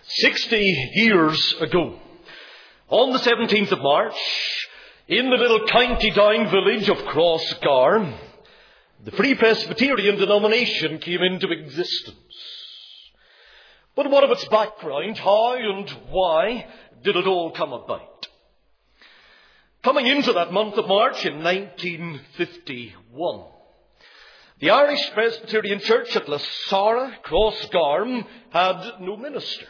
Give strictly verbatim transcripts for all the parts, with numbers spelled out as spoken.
Sixty years ago, on the seventeenth of March, in the little County Down village of Crossgar, the Free Presbyterian denomination came into existence. But what of its background? How and why did it all come about? Coming into that month of March in nineteen fifty-one, the Irish Presbyterian Church at Lasara, Crossgar, had no minister.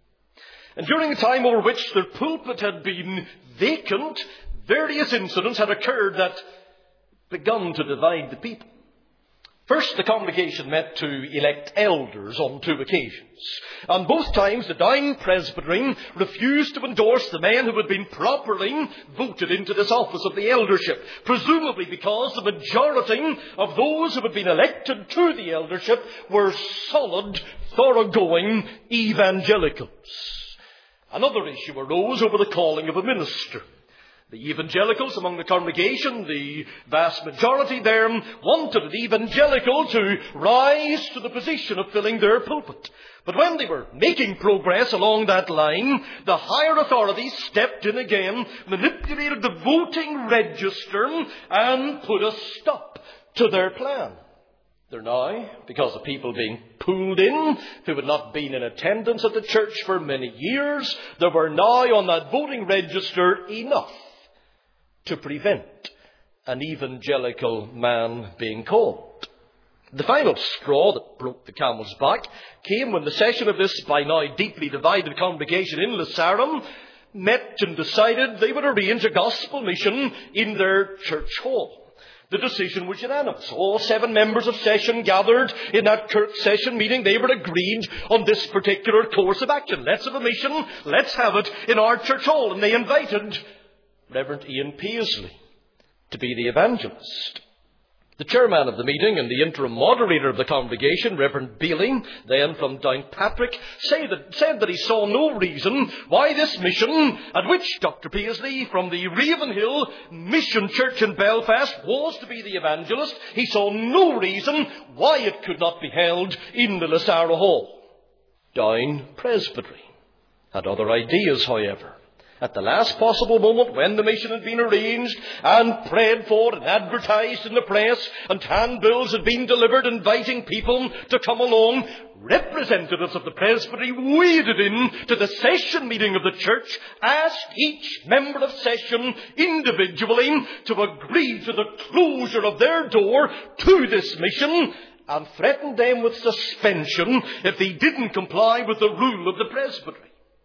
And during the time over which their pulpit had been vacant, various incidents had occurred that begun to divide the people. First, the congregation met to elect elders on two occasions. On both times, the Down Presbytery refused to endorse the men who had been properly voted into this office of the eldership, presumably because the majority of those who had been elected to the eldership were solid, thoroughgoing evangelicals. Another issue arose over the calling of a minister. The evangelicals among the congregation, the vast majority there, wanted an evangelical to rise to the position of filling their pulpit. But when they were making progress along that line, the higher authorities stepped in again, manipulated the voting register, and put a stop to their plan. They're now, because of people being pulled in who had not been in attendance at the church for many years, there were now on that voting register enough to prevent an evangelical man being called. The final straw that broke the camel's back came when the session of this by now deeply divided congregation in Lasara met and decided they would arrange a gospel mission in their church hall. The decision was unanimous. All seven members of session gathered in that Kirk session meeting. They were agreed on this particular course of action. Let's have a mission. Let's have it in our church hall. And they invited Reverend Ian Paisley to be the evangelist. The chairman of the meeting and the interim moderator of the congregation, Reverend Bailey, then from Downpatrick, said that, said that he saw no reason why this mission, at which Doctor Paisley from the Ravenhill Mission Church in Belfast was to be the evangelist, he saw no reason why it could not be held in the Lasara Hall. Down Presbytery had other ideas, however. At the last possible moment, when the mission had been arranged and prayed for and advertised in the press, and handbills had been delivered inviting people to come along, representatives of the presbytery waded in to the session meeting of the church, asked each member of session individually to agree to the closure of their door to this mission, and threatened them with suspension if they didn't comply with the rule of the presbytery.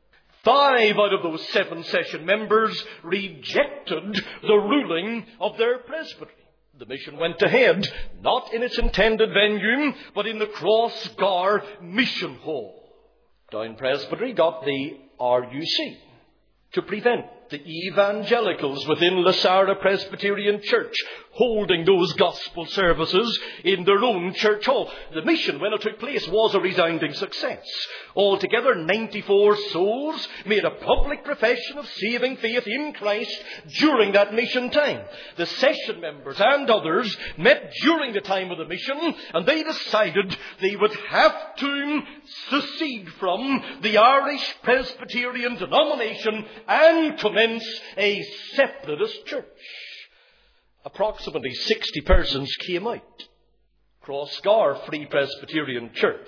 Five out of those seven session members rejected the ruling of their presbytery. The mission went ahead, not in its intended venue, but in the Crossgar Mission Hall. Down Presbytery got the R U C to prevent the evangelicals within Lasara Presbyterian Church holding those gospel services in their own church hall. The mission, when it took place, was a resounding success. Altogether, ninety-four souls made a public profession of saving faith in Christ during that mission time. The session members and others met during the time of the mission, and they decided they would have to secede from the Irish Presbyterian denomination and commence a separatist church. Approximately sixty persons came out. Crossgar Free Presbyterian Church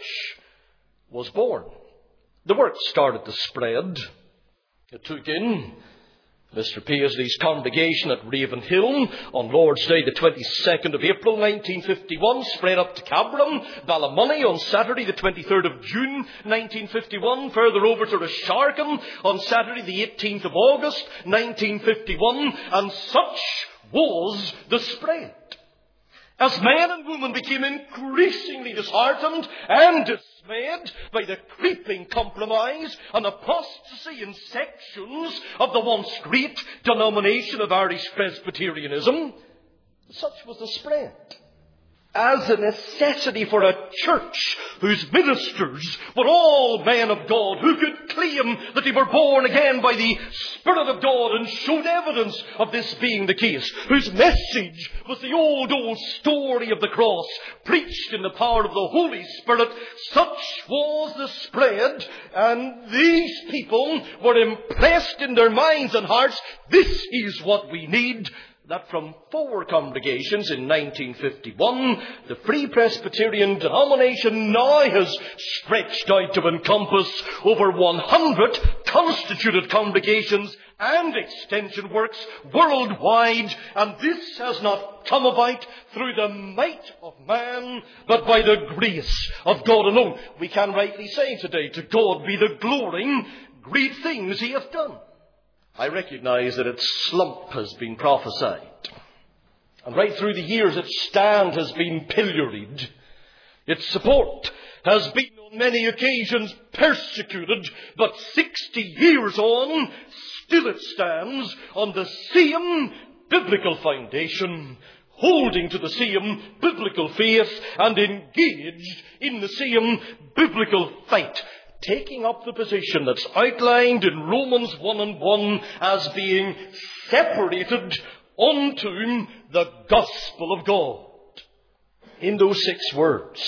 was born. The work started to spread. It took in Mister Paisley's congregation at Ravenhill on Lord's Day, the twenty-second of April, nineteen fifty-one, spread up to Cabram, Ballymoney on Saturday, the twenty-third of June, nineteen fifty-one, further over to Rasharkin on Saturday, the eighteenth of August, nineteen fifty-one, and such was the spread. As men and women became increasingly disheartened and dismayed by the creeping compromise and apostasy in sections of the once great denomination of Irish Presbyterianism, such was the spread. as a necessity for a church whose ministers were all men of God, who could claim that they were born again by the Spirit of God and showed evidence of this being the case, whose message was the old, old story of the cross, preached in the power of the Holy Spirit. Such was the spread, and these people were impressed in their minds and hearts, this is what we need. That from four congregations in nineteen fifty-one, the Free Presbyterian denomination now has stretched out to encompass over one hundred constituted congregations and extension works worldwide. And this has not come about through the might of man, but by the grace of God alone. We can rightly say today, to God be the glory, great things he hath done. I recognize that its slump has been prophesied. And right through the years its stand has been pilloried. Its support has been on many occasions persecuted. But sixty years on, still it stands on the same biblical foundation, holding to the same biblical faith and engaged in the same biblical fight, taking up the position that's outlined in Romans one and one as being separated unto the gospel of God. In those six words,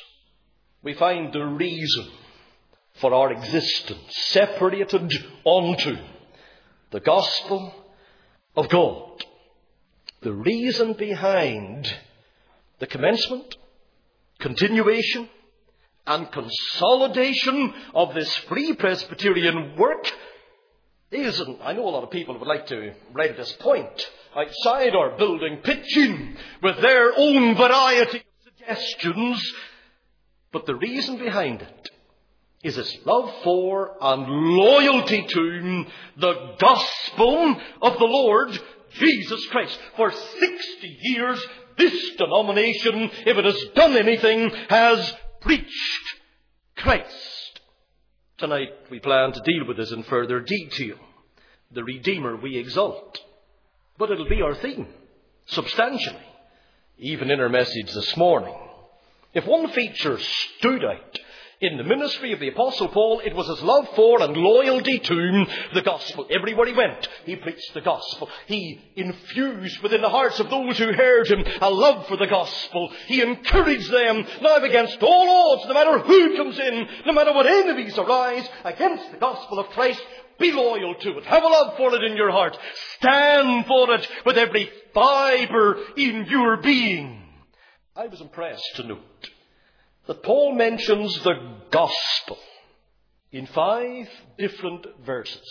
we find the reason for our existence, separated unto the gospel of God. The reason behind the commencement, continuation, and consolidation of this Free Presbyterian work is, and I know a lot of people would like to, right at this point, outside our building, pitch in with their own variety of suggestions, but the reason behind it is its love for and loyalty to the gospel of the Lord Jesus Christ. For sixty years, this denomination, if it has done anything, has preached Christ. Tonight we plan to deal with this in further detail. The Redeemer we exalt. But it'll be our theme, substantially, even in our message this morning. If one feature stood out in the ministry of the Apostle Paul, it was his love for and loyalty to the gospel. Everywhere he went, he preached the gospel. He infused within the hearts of those who heard him a love for the gospel. He encouraged them, now against all odds, no matter who comes in, no matter what enemies arise against the gospel of Christ, be loyal to it. Have a love for it in your heart. Stand for it with every fibre in your being. I was impressed to note that Paul mentions the gospel in five different verses.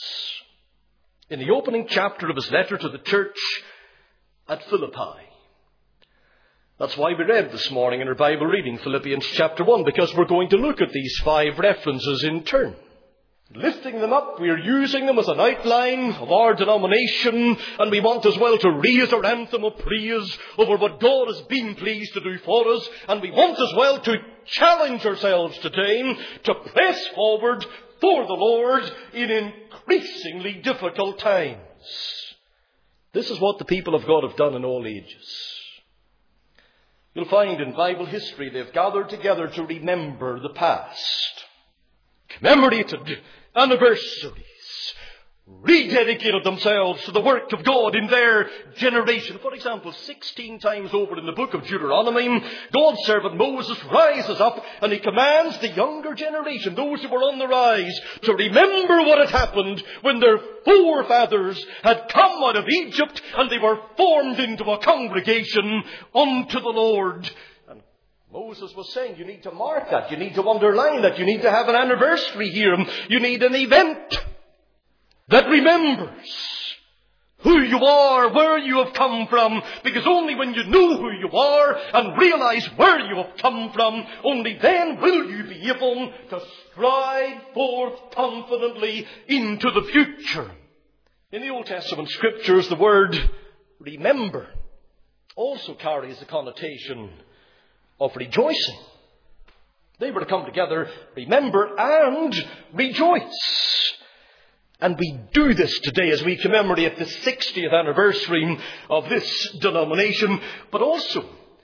In the opening chapter of his letter to the church at Philippi. That's why we read this morning in our Bible reading Philippians chapter one, because we're going to look at these five references in turn. Lifting them up, we are using them as an outline of our denomination, and we want as well to raise our anthem of praise over what God has been pleased to do for us, and we want as well to challenge ourselves today to press forward for the Lord in increasingly difficult times. This is what the people of God have done in all ages. You'll find in Bible history they've gathered together to remember the past, commemorated anniversaries, rededicated themselves to the work of God in their generation. For example, sixteen times over in the book of Deuteronomy, God's servant Moses rises up and he commands the younger generation, those who were on the rise, to remember what had happened when their forefathers had come out of Egypt and they were formed into a congregation unto the Lord. Moses was saying, you need to mark that, you need to underline that, you need to have an anniversary here, you need an event that remembers who you are, where you have come from, because only when you know who you are and realize where you have come from, only then will you be able to stride forth confidently into the future. In the Old Testament scriptures, the word remember also carries the connotation of rejoicing. They were to come together, remember and rejoice. And we do this today as we commemorate the sixtieth anniversary of this denomination. But also,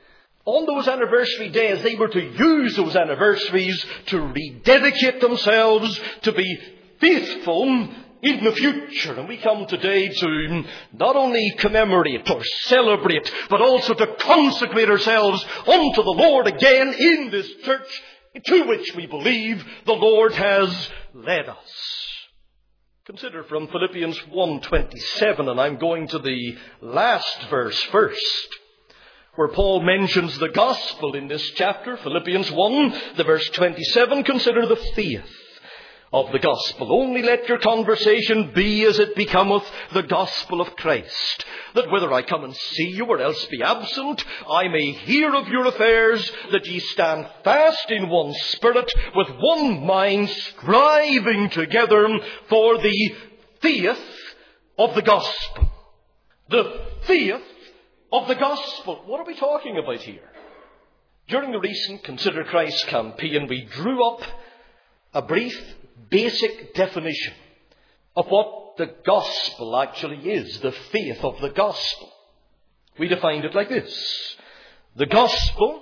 On those anniversary days, they were to use those anniversaries to rededicate themselves to be faithful in the future. And we come today to not only commemorate or celebrate, but also to consecrate ourselves unto the Lord again in this church to which we believe the Lord has led us. Consider from Philippians one twenty-seven, and I'm going to the last verse first, where Paul mentions the gospel in this chapter, Philippians one, the verse twenty-seven. Consider the faith of the gospel. Only let your conversation be as it becometh the gospel of Christ, that whether I come and see you or else be absent, I may hear of your affairs, that ye stand fast in one spirit, with one mind, striving together for the faith of the gospel. The faith of the gospel. What are we talking about here? During the recent Consider Christ campaign, we drew up a brief, basic definition of what the gospel actually is, the faith of the gospel. We defined it like this: the gospel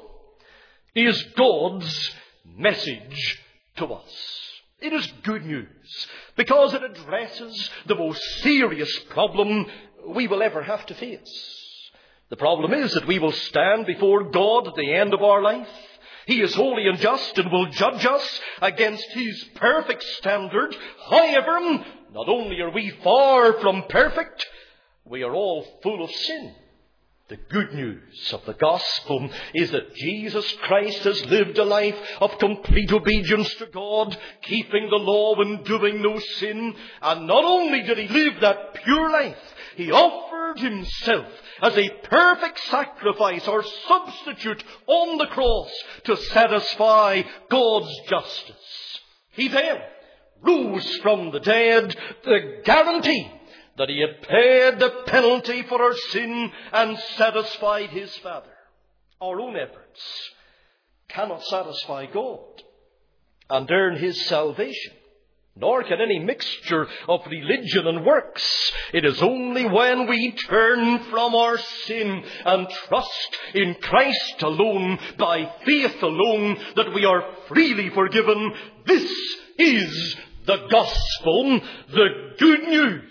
is God's message to us. It is good news because it addresses the most serious problem we will ever have to face. The problem is that we will stand before God at the end of our life. He is holy and just and will judge us against His perfect standard. However, not only are we far from perfect, we are all full of sin. The good news of the gospel is that Jesus Christ has lived a life of complete obedience to God, keeping the law and doing no sin. And not only did He live that pure life, He offered Himself as a perfect sacrifice or substitute on the cross to satisfy God's justice. He then rose from the dead, the guarantee that He had paid the penalty for our sin and satisfied His Father. Our own efforts cannot satisfy God and earn His salvation, nor can any mixture of religion and works. It is only when we turn from our sin and trust in Christ alone, by faith alone, that we are freely forgiven. This is the gospel, the good news.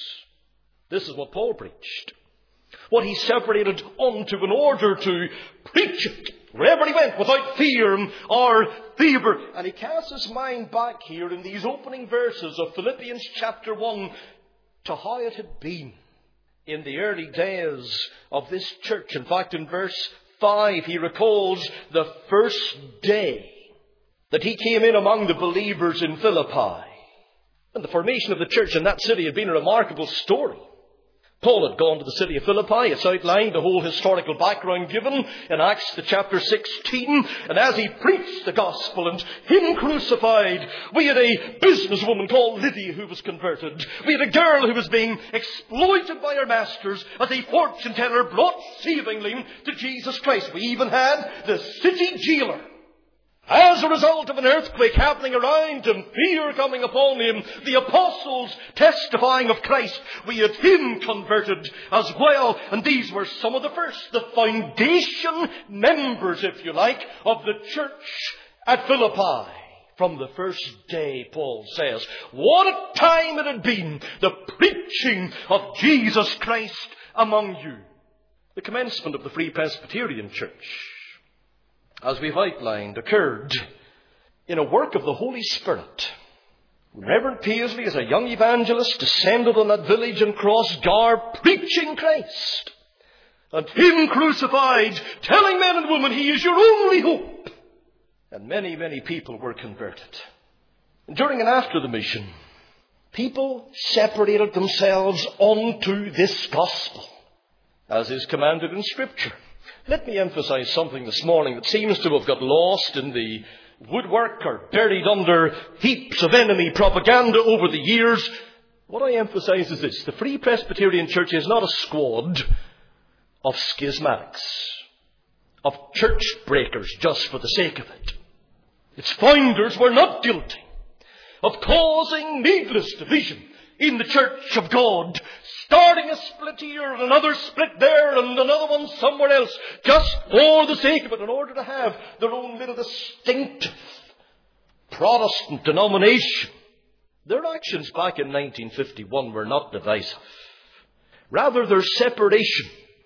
This is what Paul preached, what he separated unto in order to preach it wherever he went, without fear or favor. And he casts his mind back here in these opening verses of Philippians chapter one to how it had been in the early days of this church. In fact, in verse five, he recalls the first day that he came in among the believers in Philippi. And the formation of the church in that city had been a remarkable story. Paul had gone to the city of Philippi. It's outlined, the whole historical background given in Acts the chapter sixteen. And as he preached the gospel and Him crucified, we had a businesswoman called Lydia who was converted. We had a girl who was being exploited by her masters as a fortune teller brought savingly to Jesus Christ. We even had the city jailer, as a result of an earthquake happening around him, fear coming upon him, the apostles testifying of Christ. We had him converted as well. And these were some of the first, the foundation members, if you like, of the church at Philippi. From the first day, Paul says, what a time it had been, the preaching of Jesus Christ among you. The commencement of the Free Presbyterian Church, as we've outlined, occurred in a work of the Holy Spirit. Reverend Paisley, as a young evangelist, descended on that village in Crossgar, preaching Christ and Him crucified, telling men and women He is your only hope. And many, many people were converted. And during and after the mission, people separated themselves unto this gospel, as is commanded in Scripture. Let me emphasize something this morning that seems to have got lost in the woodwork or buried under heaps of enemy propaganda over the years. What I emphasize is this: the Free Presbyterian Church is not a squad of schismatics, of church breakers just for the sake of it. Its founders were not guilty of causing needless division in the church of God, starting a split here and another split there and another one somewhere else, just for the sake of it, in order to have their own little distinctive Protestant denomination. Their actions back in nineteen fifty-one were not divisive. Rather, their separation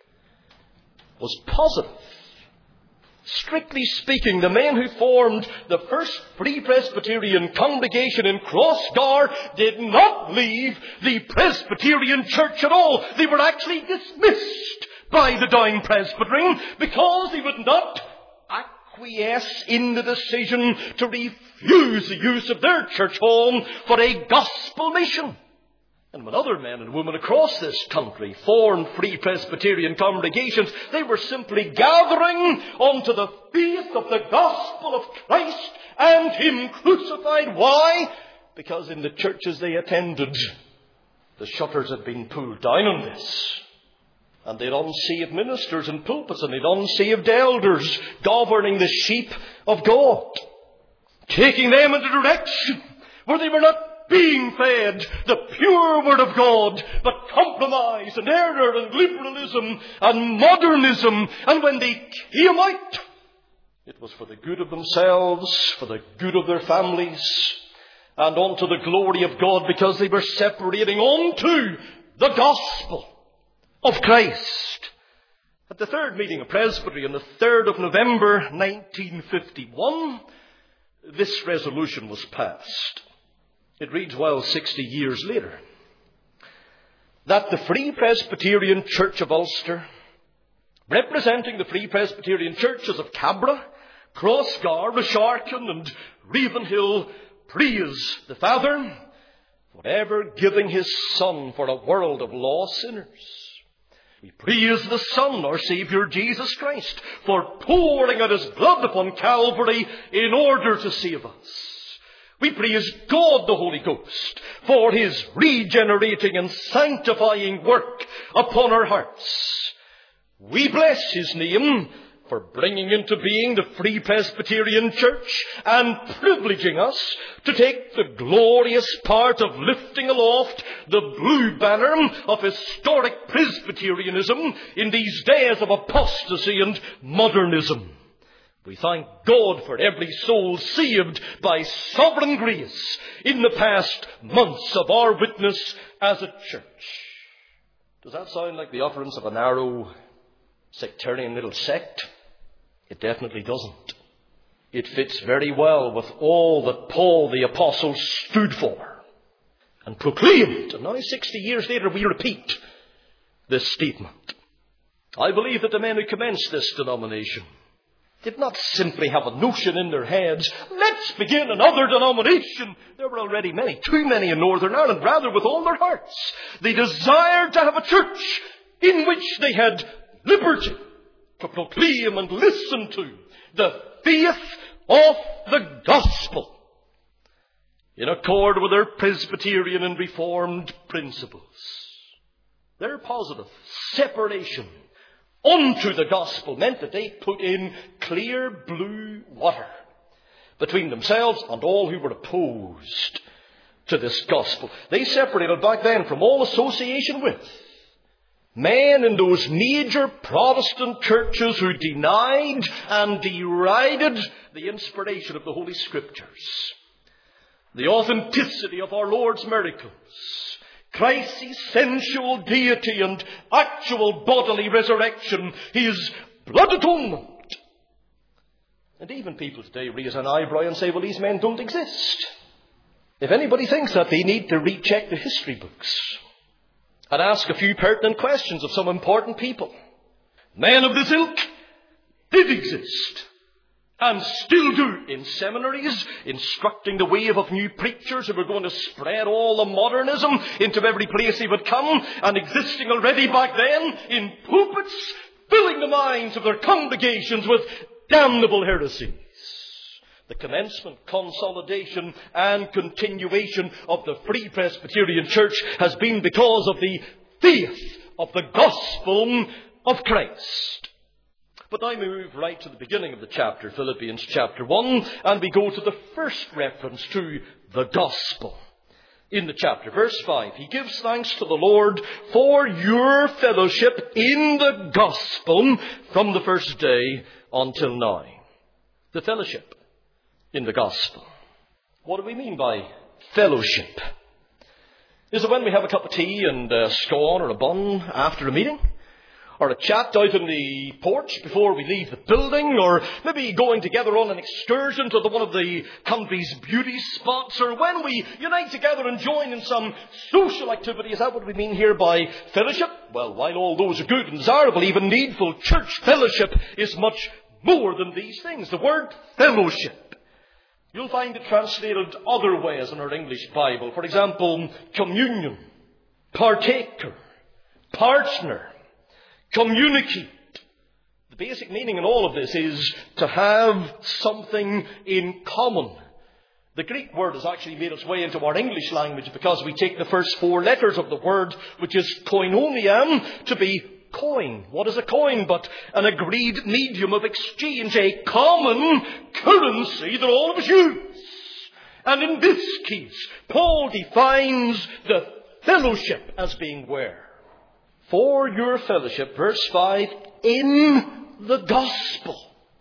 was positive. Strictly speaking, the men who formed the first Free Presbyterian congregation in Crossgar did not leave the Presbyterian church at all. They were actually dismissed by the Down Presbytery because they would not acquiesce in the decision to refuse the use of their church home for a gospel mission. And when other men and women across this country formed Free Presbyterian congregations, they were simply gathering onto the faith of the gospel of Christ and Him crucified. Why? Because in the churches they attended, the shutters had been pulled down on this. And they'd unsaved ministers in pulpits, and they'd unsaved elders governing the sheep of God, taking them in a direction where they were not being fed the pure word of God, but compromise and error and liberalism and modernism. And when they came out, it was for the good of themselves, for the good of their families, and unto the glory of God, because they were separating onto the gospel of Christ. At the third meeting of Presbytery on the third of November nineteen fifty-one, this resolution was passed. It reads, well, sixty years later, that the Free Presbyterian Church of Ulster, representing the Free Presbyterian churches of Cabra, Crossgar, Rasharkin and Ravenhill, praise the Father for ever giving His Son for a world of lost sinners. We praise the Son, our Saviour Jesus Christ, for pouring out His blood upon Calvary in order to save us. We praise God the Holy Ghost for His regenerating and sanctifying work upon our hearts. We bless His name for bringing into being the Free Presbyterian Church and privileging us to take the glorious part of lifting aloft the blue banner of historic Presbyterianism in these days of apostasy and modernism. We thank God for every soul saved by sovereign grace in the past months of our witness as a church. Does that sound like the utterance of a narrow, sectarian little sect? It definitely doesn't. It fits very well with all that Paul the Apostle stood for and proclaimed. And now, sixty years later, we repeat this statement. I believe that the men who commenced this denomination did not simply have a notion in their heads, let's begin another denomination. There were already many, too many in Northern Ireland. Rather, with all their hearts, they desired to have a church in which they had liberty to proclaim and listen to the faith of the gospel in accord with their Presbyterian and Reformed principles. Their positive separation unto the gospel meant that they put in clear blue water between themselves and all who were opposed to this gospel. They separated back then from all association with men in those major Protestant churches who denied and derided the inspiration of the Holy Scriptures, the authenticity of our Lord's miracles, Christ's essential deity and actual bodily resurrection, His blood atonement. And even people today raise an eyebrow and say, well, these men don't exist. If anybody thinks that, they need to recheck the history books and ask a few pertinent questions of some important people. Men of this ilk did exist and still do in seminaries, instructing the wave of new preachers who were going to spread all the modernism into every place they would come, and existing already back then in pulpits, filling the minds of their congregations with damnable heresies. The commencement, consolidation and continuation of the Free Presbyterian Church has been because of the faith of the gospel of Christ. But now we move right to the beginning of the chapter, Philippians chapter one, and we go to the first reference to the gospel. in the chapter. Verse five, he gives thanks to the Lord for your fellowship in the gospel from the first day until now. The fellowship in the gospel. What do we mean by fellowship? Is it when we have a cup of tea and a scone or a bun after a meeting? Or a chat out in the porch before we leave the building? Or maybe going together on an excursion to the, one of the country's beauty spots? Or when we unite together and join in some social activity? Is that what we mean here by fellowship? Well, while all those are good and desirable, even needful, church fellowship is much more than these things. The word fellowship, you'll find it translated other ways in our English Bible. For example, communion, partaker, partner, communicate. The basic meaning in all of this is to have something in common. The Greek word has actually made its way into our English language because we take the first four letters of the word, which is koinonia, to be coin. What is a coin but an agreed medium of exchange, a common currency that all of us use? And in this case, Paul defines the fellowship as being where? For your fellowship, verse five, in the gospel.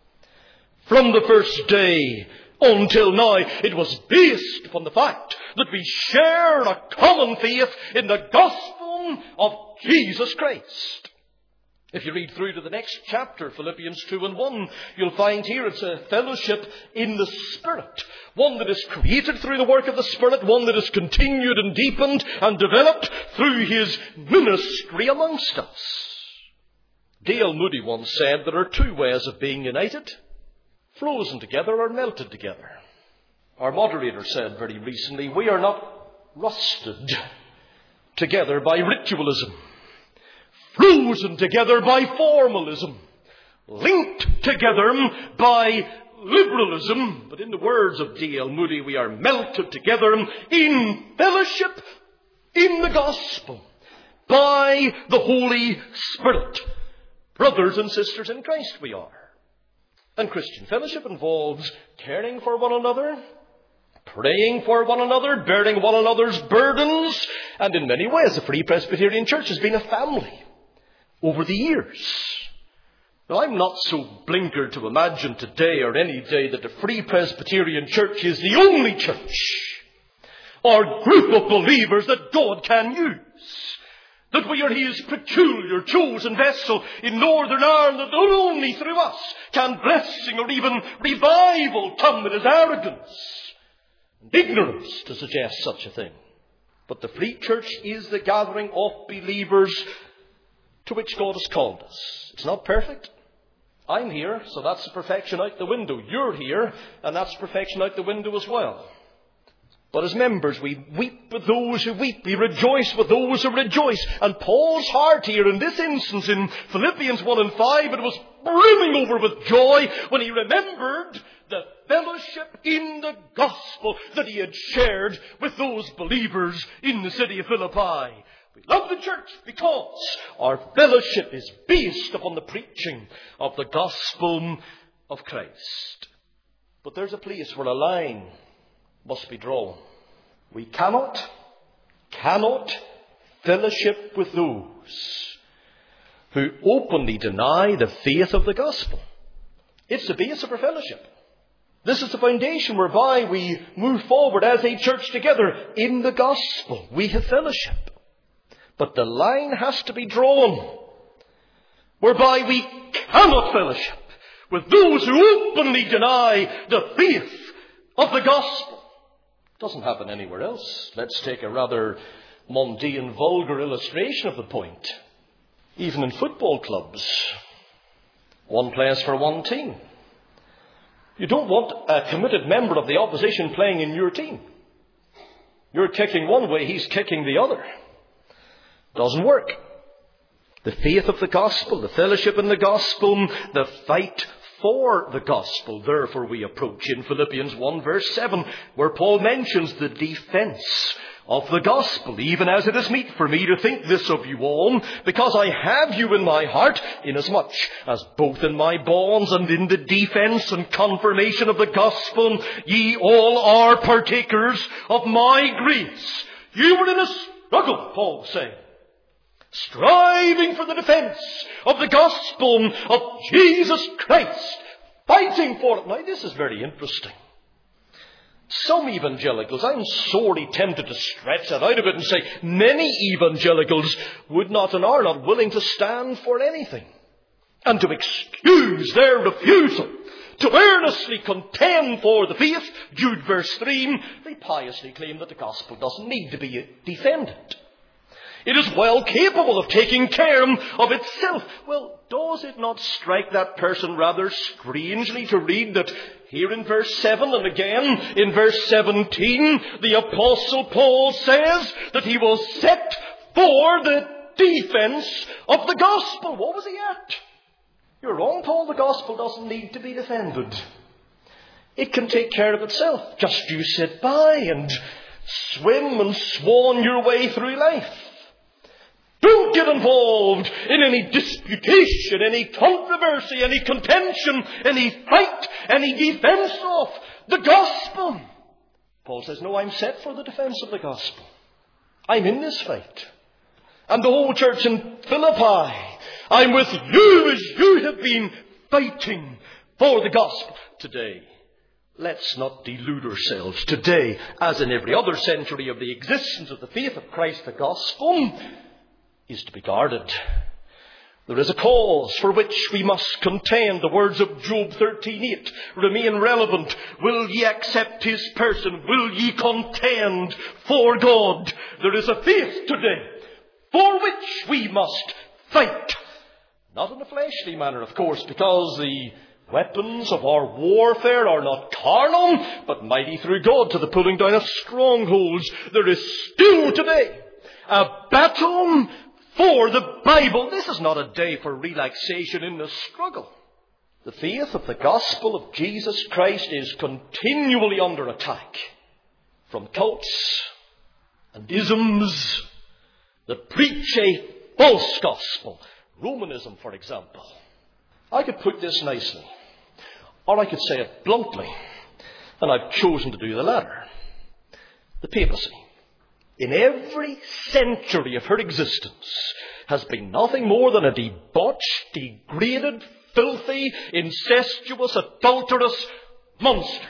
From the first day until now, it was based upon the fact that we share a common faith in the gospel of Jesus Christ. If you read through to the next chapter, Philippians two and one, you'll find here it's a fellowship in the Spirit. One that is created through the work of the Spirit. One that is continued and deepened and developed through His ministry amongst us. Dale Moody once said there are two ways of being united. Frozen together or melted together. Our moderator said very recently, we are not rusted together by ritualism. Frozen together by formalism, linked together by liberalism. But in the words of D L Moody, we are melted together in fellowship in the gospel by the Holy Spirit. Brothers and sisters in Christ we are. And Christian fellowship involves caring for one another, praying for one another, bearing one another's burdens. And in many ways, the Free Presbyterian Church has been a family over the years. Now, I'm not so blinkered to imagine today or any day that the Free Presbyterian Church is the only church or group of believers that God can use. That we are His peculiar chosen vessel in Northern Ireland, that not only through us can blessing or even revival come. It is arrogance and ignorance to suggest such a thing. But the Free Church is the gathering of believers to which God has called us. It's not perfect. I'm here, so that's the perfection out the window. You're here, and that's perfection out the window as well. But as members, we weep with those who weep. We rejoice with those who rejoice. And Paul's heart here in this instance in Philippians one and five, it was brimming over with joy when he remembered the fellowship in the gospel that he had shared with those believers in the city of Philippi. We love the church because our fellowship is based upon the preaching of the gospel of Christ. But there's a place where a line must be drawn. We cannot, cannot fellowship with those who openly deny the faith of the gospel. It's the base of our fellowship. This is the foundation whereby we move forward as a church together in the gospel. We have fellowship. But the line has to be drawn whereby we cannot fellowship with those who openly deny the faith of the gospel. It doesn't happen anywhere else. Let's take a rather mundane, vulgar illustration of the point. Even in football clubs, one plays for one team. You don't want a committed member of the opposition playing in your team. You're kicking one way, he's kicking the other. Doesn't work. The faith of the gospel, the fellowship in the gospel, the fight for the gospel. Therefore we approach in Philippians one verse seven, where Paul mentions the defense of the gospel, even as it is meet for me to think this of you all, because I have you in my heart, inasmuch as both in my bonds and in the defense and confirmation of the gospel, ye all are partakers of my grace. You were in a struggle, Paul was saying. Striving for the defense of the gospel of Jesus Christ. Fighting for it. Now, this is very interesting. Some evangelicals, I'm sorely tempted to stretch that out a bit and say many evangelicals would not and are not willing to stand for anything. And to excuse their refusal to earnestly contend for the faith, Jude verse three, they piously claim that the gospel doesn't need to be defended. It is well capable of taking care of itself. Well, does it not strike that person rather strangely to read that here in verse seven and again in verse seventeen, the Apostle Paul says that he was set for the defense of the gospel. What was he at? You're wrong, Paul. The gospel doesn't need to be defended. It can take care of itself. Just you sit by and swim and swan your way through life. Don't get involved in any disputation, any controversy, any contention, any fight, any defense of the gospel. Paul says, no, I'm set for the defense of the gospel. I'm in this fight. And the whole church in Philippi, I'm with you as you have been fighting for the gospel. Today, let's not delude ourselves. Today, as in every other century of the existence of the faith of Christ, the gospel is to be guarded. There is a cause for which we must contend. The words of Job thirteen eight remain relevant. Will ye accept his person? Will ye contend for God? There is a faith today for which we must fight. Not in a fleshly manner, of course, because the weapons of our warfare are not carnal, but mighty through God to the pulling down of strongholds. There is still today a battle for the Bible. This is not a day for relaxation in the struggle. The faith of the gospel of Jesus Christ is continually under attack from cults and isms that preach a false gospel. Romanism, for example. I could put this nicely, or I could say it bluntly, and I've chosen to do the latter. The papacy, in every century of her existence, has been nothing more than a debauched, degraded, filthy, incestuous, adulterous monster.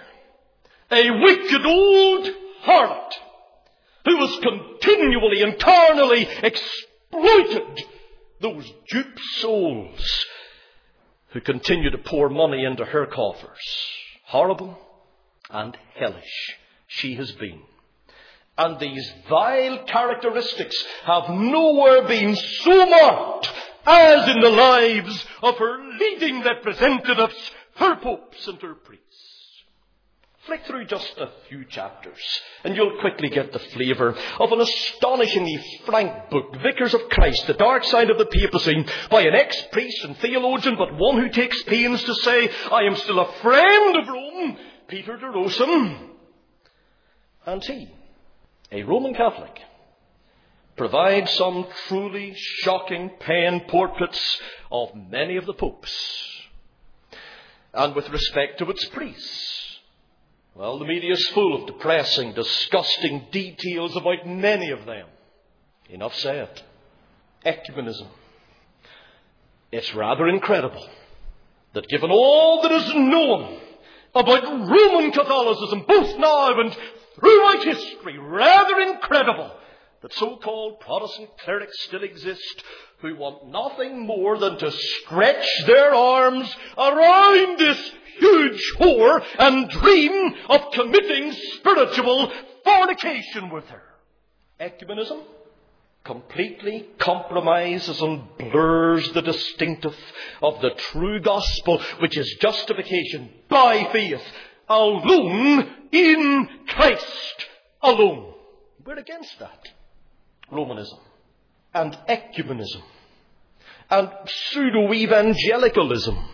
A wicked old harlot who has continually and carnally exploited those dupe souls who continue to pour money into her coffers. Horrible and hellish she has been. And these vile characteristics have nowhere been so marked as in the lives of her leading representatives, her popes and her priests. Flick through just a few chapters and you'll quickly get the flavour of an astonishingly frank book, Vicars of Christ, The Dark Side of the Papacy, by an ex-priest and theologian, but one who takes pains to say, I am still a friend of Rome, Peter de Rosum. And he, a Roman Catholic, provides some truly shocking pen portraits of many of the popes. And with respect to its priests, well, the media is full of depressing, disgusting details about many of them. Enough said. Ecumenism. It's rather incredible that given all that is known about Roman Catholicism, both now and throughout history, rather incredible that so-called Protestant clerics still exist who want nothing more than to stretch their arms around this huge whore and dream of committing spiritual fornication with her. Ecumenism completely compromises and blurs the distinctive of the true gospel, which is justification by faith alone in Christ alone. We're against that. Romanism and ecumenism and pseudo-evangelicalism.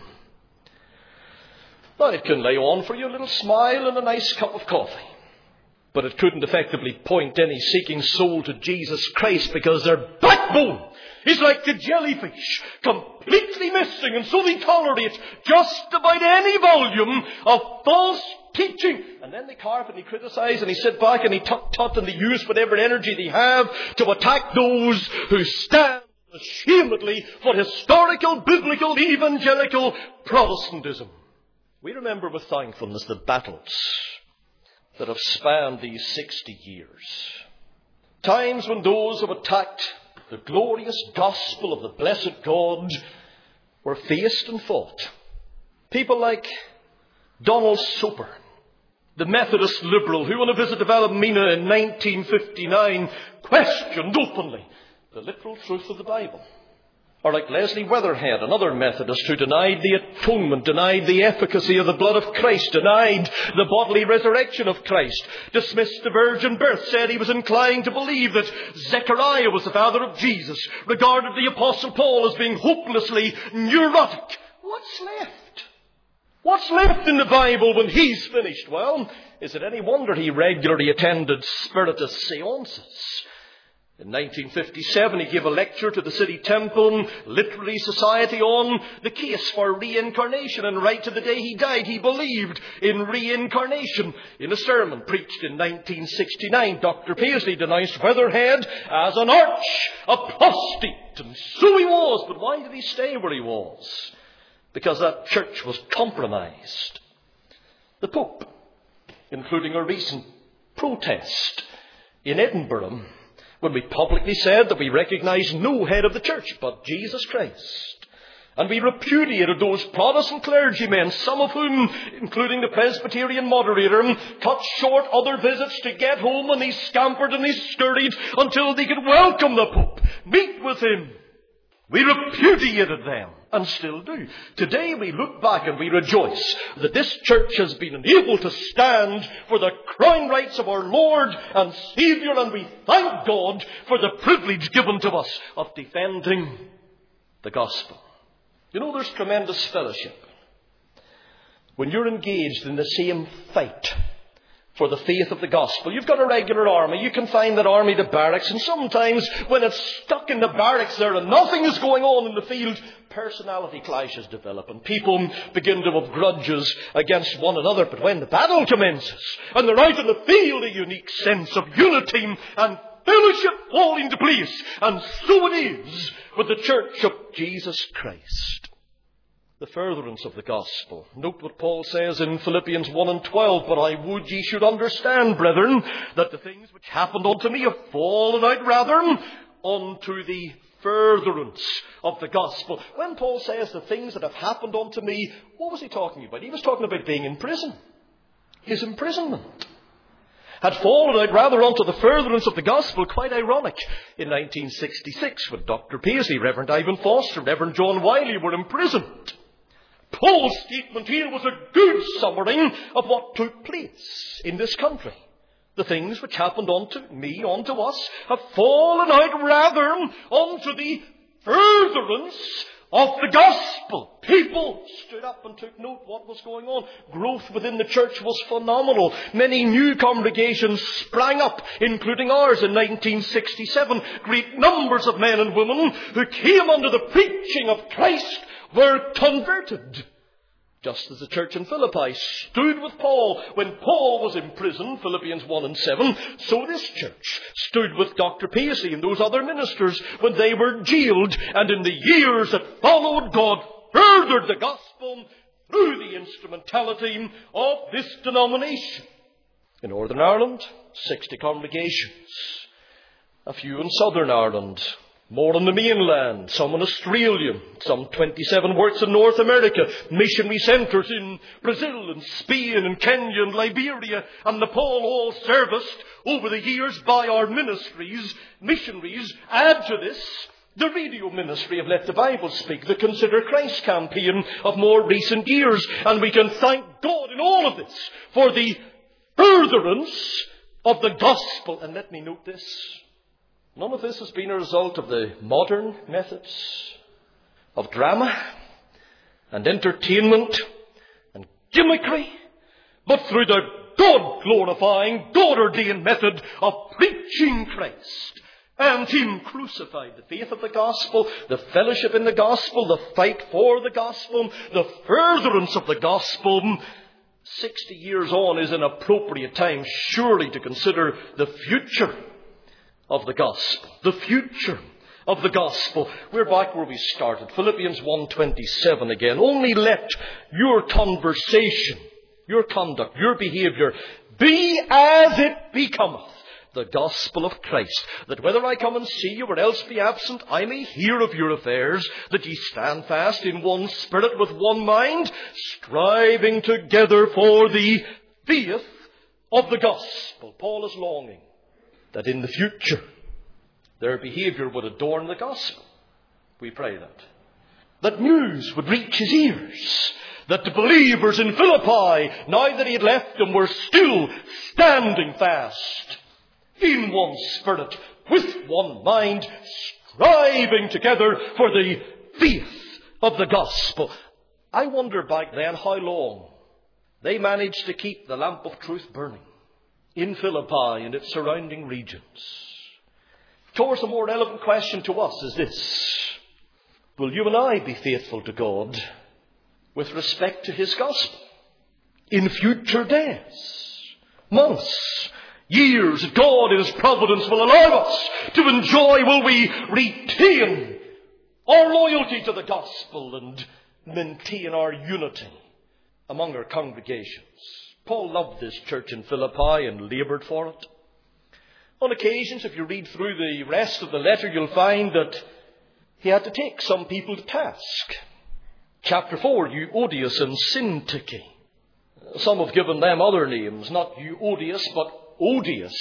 Now, it can lay on for you a little smile and a nice cup of coffee, but it couldn't effectively point any seeking soul to Jesus Christ, because their backbone is like the jellyfish, completely missing, and so they tolerate just about any volume of false teaching. And then they carp and they criticize and they sit back and they tut-tut and they use whatever energy they have to attack those who stand ashamedly for historical, biblical, evangelical Protestantism. We remember with thankfulness the battles that have spanned these sixty years. Times when those who have attacked the glorious gospel of the blessed God were faced and fought. People like Donald Soper, the Methodist liberal who on a visit to Ballymena in nineteen fifty-nine questioned openly the literal truth of the Bible. Or like Leslie Weatherhead, another Methodist who denied the atonement, denied the efficacy of the blood of Christ, denied the bodily resurrection of Christ, dismissed the virgin birth, said he was inclined to believe that Zechariah was the father of Jesus, regarded the Apostle Paul as being hopelessly neurotic. What's left? What's left in the Bible when he's finished? Well, is it any wonder he regularly attended spiritist seances? In nineteen fifty-seven, he gave a lecture to the City Temple Literary Society on the case for reincarnation. And right to the day he died, he believed in reincarnation. In a sermon preached in nineteen sixty-nine, Doctor Paisley denounced Weatherhead as an arch apostate. And so he was. But why did he stay where he was? Because that church was compromised. The Pope, including a recent protest in Edinburgh, when we publicly said that we recognise no head of the church but Jesus Christ. And we repudiated those Protestant clergymen, some of whom, including the Presbyterian moderator, cut short other visits to get home, and they scampered and they scurried until they could welcome the Pope, meet with him. We repudiated them, and still do. Today we look back and we rejoice that this church has been able to stand for the crown rights of our Lord and Saviour, and we thank God for the privilege given to us of defending the gospel. You know, there's tremendous fellowship when you're engaged in the same fight for the faith of the gospel. You've got a regular army. You can find that army to barracks. And sometimes when it's stuck in the barracks there and nothing is going on in the field, personality clashes develop and people begin to have grudges against one another. But when the battle commences and they're out in the field, a unique sense of unity and fellowship fall into place. And so it is with the church of Jesus Christ. The furtherance of the gospel. Note what Paul says in Philippians one and twelve. But I would ye should understand, brethren, that the things which happened unto me have fallen out rather unto the furtherance of the gospel. When Paul says the things that have happened unto me, what was he talking about? He was talking about being in prison. His imprisonment had fallen out rather unto the furtherance of the gospel. Quite ironic. In nineteen sixty-six, when Doctor Paisley, Reverend Ivan Foster, Reverend John Wiley were imprisoned, Paul's statement here was a good summary of what took place in this country. The things which happened unto me, unto us, have fallen out rather unto the furtherance of the gospel. People stood up and took note what was going on. Growth within the church was phenomenal. Many new congregations sprang up, including ours in nineteen sixty-seven. Great numbers of men and women who came under the preaching of Christ were converted. Just as the church in Philippi stood with Paul when Paul was in prison, Philippians one and seven, so this church stood with Doctor Paisley and those other ministers when they were jailed. And in the years that followed, God furthered the gospel through the instrumentality of this denomination. In Northern Ireland, sixty congregations. A few in Southern Ireland. More on the mainland, some in Australia, some twenty-seven works in North America, missionary centres in Brazil and Spain and Kenya and Liberia and Nepal, all serviced over the years by our ministries, missionaries. Add to this the radio ministry of Let the Bible Speak, the Consider Christ campaign of more recent years. And we can thank God in all of this for the furtherance of the gospel. And let me note this. None of this has been a result of the modern methods of drama and entertainment and gimmickry, but through the God-glorifying, God-ordained method of preaching Christ and Him crucified. The faith of the gospel, the fellowship in the gospel, the fight for the gospel, the furtherance of the gospel Sixty years on is an appropriate time, surely, to consider the future of the gospel. The future of the gospel. We're back where we started. Philippians one twenty-seven again. Only let your conversation, your conduct, your behavior be as it becometh the gospel of Christ, that whether I come and see you or else be absent, I may hear of your affairs, that ye stand fast in one spirit with one mind, striving together for the faith of the gospel. Paul is longing that in the future their behavior would adorn the gospel. We pray that. That news would reach his ears. That the believers in Philippi, now that he had left them, were still standing fast in one spirit, with one mind, striving together for the faith of the gospel. I wonder back then how long they managed to keep the lamp of truth burning in Philippi and its surrounding regions. Of course, a more relevant question to us is this: will you and I be faithful to God with respect to his gospel in future days, months, years that God in his providence will allow us to enjoy? Will we retain our loyalty to the gospel and maintain our unity among our congregations? Paul loved this church in Philippi and laboured for it. On occasions, if you read through the rest of the letter, you'll find that he had to take some people to task. Chapter four, Euodias and Syntyche. Some have given them other names, not Euodias, but Odious.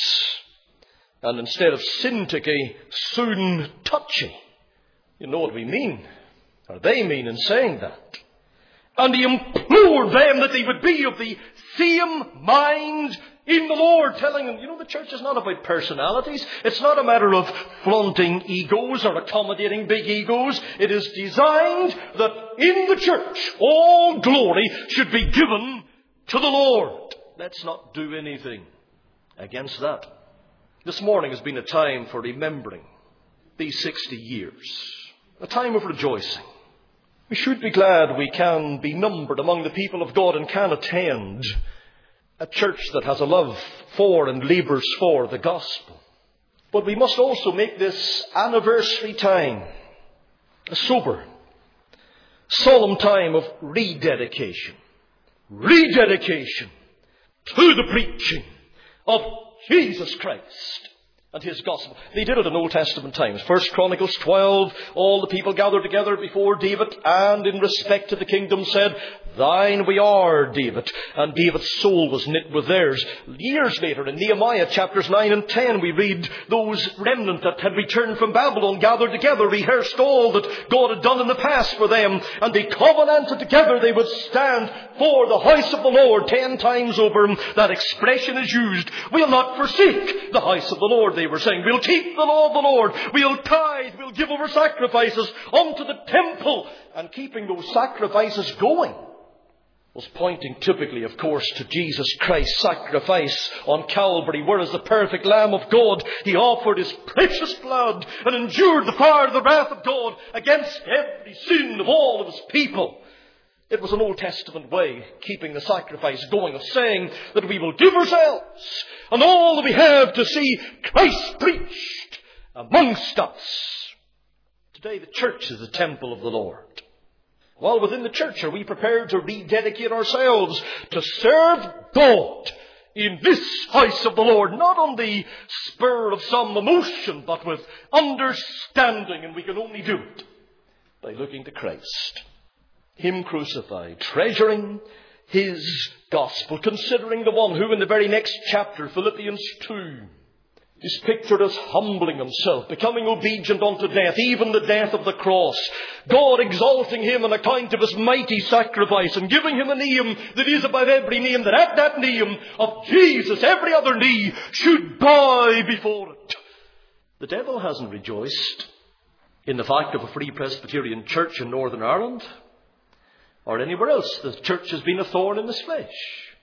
And instead of Syntyche, Soon-touchy. You know what we mean, or they mean, in saying that. And he implored them that they would be of the same mind in the Lord, telling them, you know, the church is not about personalities. It's not a matter of flaunting egos or accommodating big egos. It is designed that in the church all glory should be given to the Lord. Let's not do anything against that. This morning has been a time for remembering these sixty years. A time of rejoicing. We should be glad we can be numbered among the people of God and can attend a church that has a love for and labours for the gospel. But we must also make this anniversary time a sober, solemn time of rededication. Rededication to the preaching of Jesus Christ and his gospel. They did it in Old Testament times. First Chronicles twelve, all the people gathered together before David, and in respect to the kingdom said, Thine we are, David. And David's soul was knit with theirs. Years later, in Nehemiah chapters nine and ten, we read those remnant that had returned from Babylon gathered together, rehearsed all that God had done in the past for them, and they covenanted together they would stand for the house of the Lord. Ten times over, that expression is used. We'll not forsake the house of the Lord, they were saying. We'll keep the law of the Lord. We'll tithe. We'll give over sacrifices unto the temple. And keeping those sacrifices going was pointing typically, of course, to Jesus Christ's sacrifice on Calvary, where as the perfect Lamb of God, he offered his precious blood and endured the fire of the wrath of God against every sin of all of his people. It was an Old Testament way, keeping the sacrifice going, of saying that we will give ourselves and all that we have to see Christ preached amongst us. Today the church is the temple of the Lord. While within the church, are we prepared to rededicate ourselves to serve God in this house of the Lord, not on the spur of some emotion, but with understanding, and we can only do it by looking to Christ, him crucified, treasuring his gospel, considering the one who in the very next chapter, Philippians two, is pictured as humbling himself, becoming obedient unto death, even the death of the cross. God exalting him on account of his mighty sacrifice and giving him a name that is above every name, that at that name of Jesus every other knee should bow before it. The devil hasn't rejoiced in the fact of a Free Presbyterian church in Northern Ireland or anywhere else. The church has been a thorn in his flesh.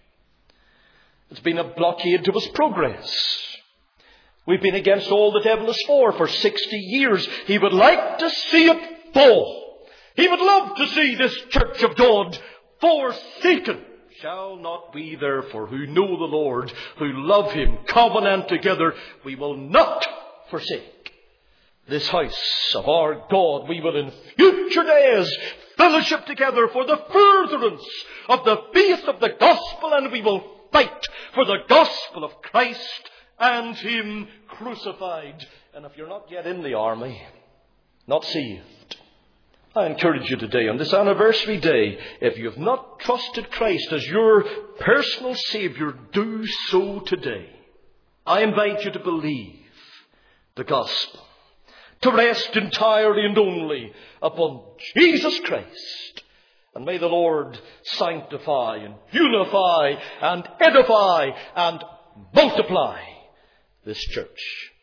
It's been a blockade to his progress. We've been against all the devil is for for sixty years. He would like to see it fall. He would love to see this church of God forsaken, Shall not we therefore, who know the Lord, who love him, covenant together, we will not forsake this house of our God. We will in future days fellowship together for the furtherance of the faith of the gospel, and we will fight for the gospel of Christ and him crucified. And if you're not yet in the army, not saved, I encourage you today, on this anniversary day, if you have not trusted Christ as your personal Saviour, do so today. I invite you to believe the gospel, to rest entirely and only upon Jesus Christ. And may the Lord sanctify and unify and edify and multiply this church.